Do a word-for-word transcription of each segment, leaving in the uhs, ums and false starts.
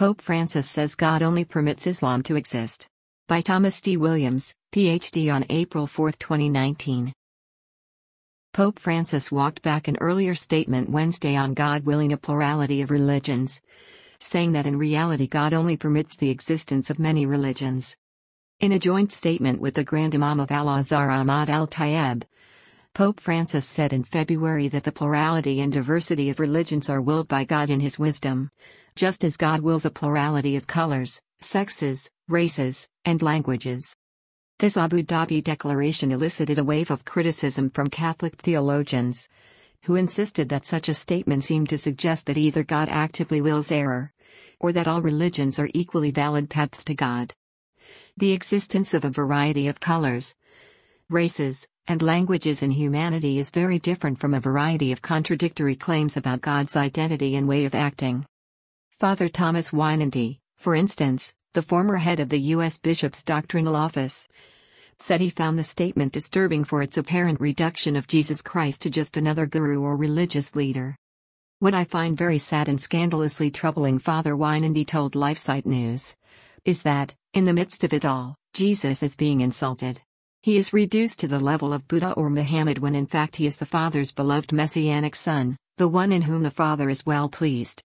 Pope Francis says God only permits Islam to exist. By Thomas D. Williams, P H D on April fourth, twenty nineteen. Pope Francis walked back an earlier statement Wednesday on God willing a plurality of religions, saying that in reality God only permits the existence of many religions. In a joint statement with the Grand Imam of Al-Azhar Ahmad al-Tayeb, Pope Francis said in February that the plurality and diversity of religions are willed by God in His wisdom, just as God wills a plurality of colors, sexes, races, and languages. This Abu Dhabi declaration elicited a wave of criticism from Catholic theologians, who insisted that such a statement seemed to suggest that either God actively wills error, or that all religions are equally valid paths to God. The existence of a variety of colors, races, and languages in humanity is very different from a variety of contradictory claims about God's identity and way of acting. Father Thomas Weinandy, for instance, the former head of the U S Bishop's Doctrinal Office, said he found the statement disturbing for its apparent reduction of Jesus Christ to just another guru or religious leader. What I find very sad and scandalously troubling, Father Weinandy told LifeSite News, is that, in the midst of it all, Jesus is being insulted. He is reduced to the level of Buddha or Muhammad when in fact he is the Father's beloved messianic Son, the one in whom the Father is well pleased.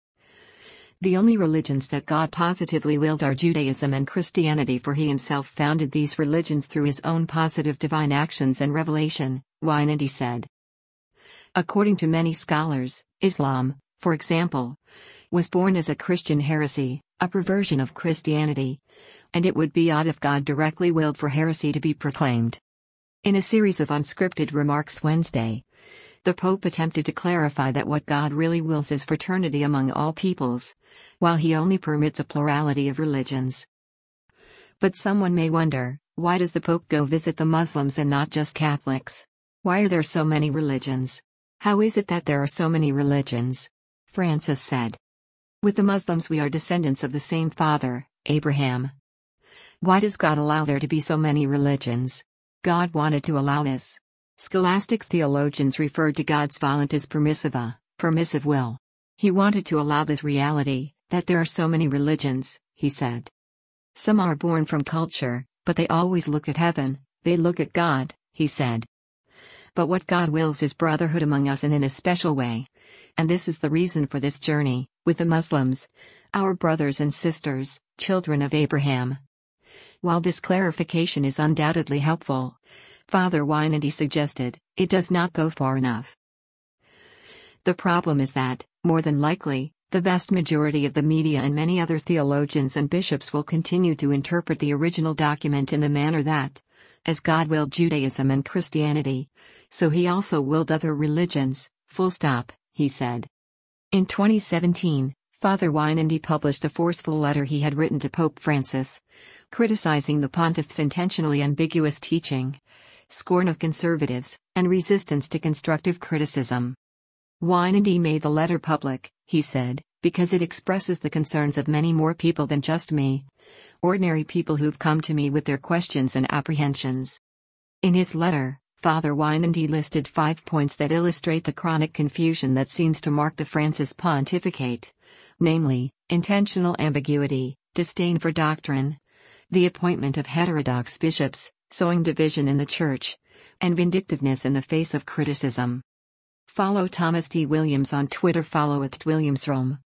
The only religions that God positively willed are Judaism and Christianity, for He Himself founded these religions through His own positive divine actions and revelation, Weinandy said. According to many scholars, Islam, for example, was born as a Christian heresy, a perversion of Christianity, and it would be odd if God directly willed for heresy to be proclaimed. In a series of unscripted remarks Wednesday, the Pope attempted to clarify that what God really wills is fraternity among all peoples, while He only permits a plurality of religions. But someone may wonder, why does the Pope go visit the Muslims and not just Catholics? Why are there so many religions? How is it that there are so many religions? Francis said. With the Muslims we are descendants of the same father, Abraham. Why does God allow there to be so many religions? God wanted to allow this. Scholastic theologians referred to God's volent as permissiva, permissive will. He wanted to allow this reality, that there are so many religions, he said. Some are born from culture, but they always look at heaven, they look at God, he said. But what God wills is brotherhood among us and in a special way. And this is the reason for this journey, with the Muslims, our brothers and sisters, children of Abraham. While this clarification is undoubtedly helpful, Father Weinandy suggested, it does not go far enough. The problem is that, more than likely, the vast majority of the media and many other theologians and bishops will continue to interpret the original document in the manner that, as God willed Judaism and Christianity, so He also willed other religions, full stop, he said. In twenty seventeen, Father Weinandy published a forceful letter he had written to Pope Francis, criticizing the pontiff's intentionally ambiguous teaching, scorn of conservatives, and resistance to constructive criticism. Weinandy made the letter public, he said, because it expresses the concerns of many more people than just me, ordinary people who've come to me with their questions and apprehensions. In his letter, Father Weinandy listed five points that illustrate the chronic confusion that seems to mark the Francis pontificate, namely, intentional ambiguity, disdain for doctrine, the appointment of heterodox bishops, sowing division in the Church, and vindictiveness in the face of criticism. Follow Thomas D. Williams on Twitter. Follow at WilliamsRome.